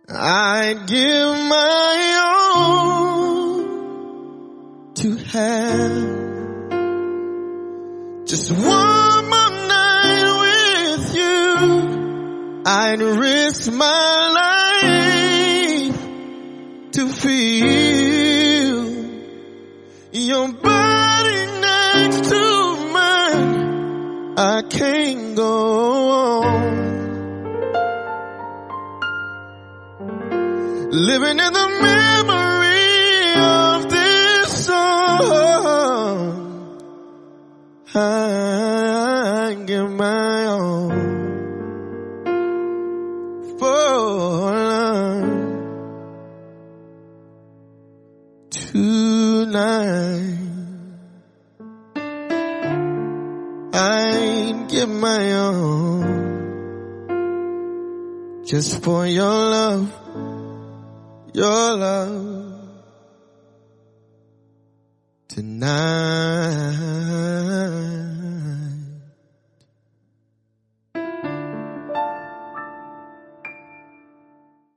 I'd give my all to have just one more night with you. I'd risk my life to feel your body next to mine. I can't go on living in the memory of this song. I give my all for love tonight. I'd give my all just for your love. Your love tonight.